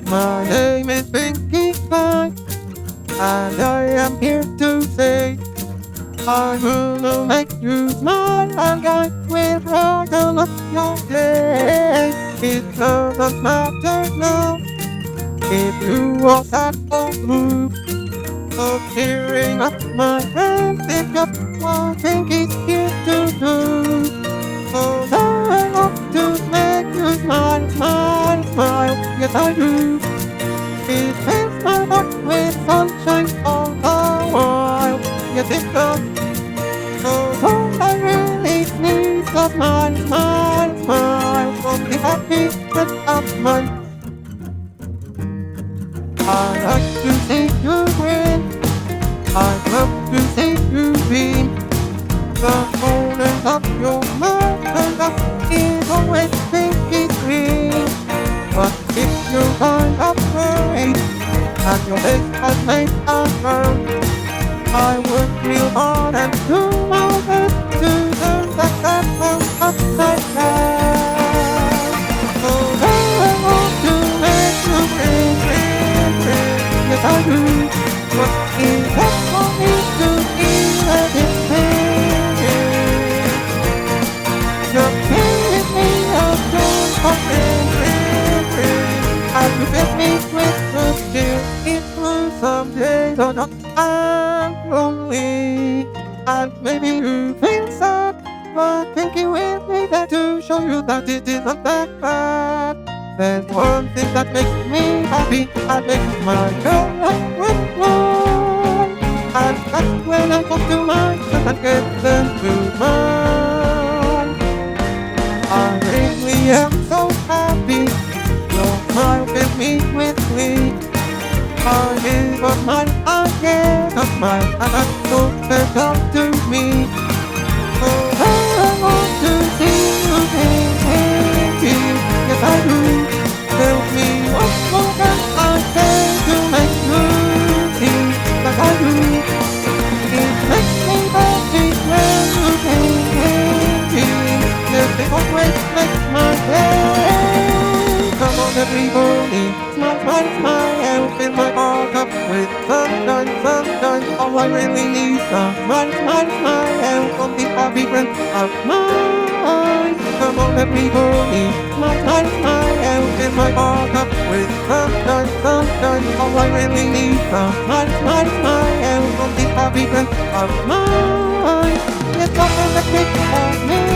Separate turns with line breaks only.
My name is Pinkie Pie, and I am here to say I will make you smile, and I will brighten up your day. It doesn't matter now if you are sad or blue. So cheering up my friends, it's just what Pinkie's here to do. So I want to make you smile, smile, smile, yes I do. It fills my heart with sunshine all the while, yes it does. So all I really need is a smile, smile, smile, so be happy with a smile. I like to see you grin, I love to see you beam. The corners of your mouth and up is always Pinkie's green. But if you find a worry and your face has made a frown, I would feel hard and do my best to turn that frown upside down. So I want to make you grin, grin, grin, yes I do. But it's up for me to feel as it feels. Just give me a chance for grin, grin, grin, as you fit me with the chill. It's true someday, so not I'm lonely, and maybe you feel sad, but Pinkie will be there to show you that it isn't that bad. There's one thing that makes me happy, and makes my girl with one, and that's when I talk to my friends and get them to mine. I really am so happy, your smile fills me with glee. I give a smile, I get a smile, and that's so special to me. So I want to see you Pinkie, yes I do. Tell me what more can I say to make you see that I do. It makes me happy when you Pinkie, yes it always makes my day. Come on everybody, smile, smile, smile, fill my heart up with sunshine, sunshine. All I really need is a smile, smile, smile, from these happy friends of mine. Come on everybody, smile, smile, smile, fill my heart up with sunshine, sunshine. All I really need is a smile, smile, smile, from these happy friends of mine. Yes, nothing that makes me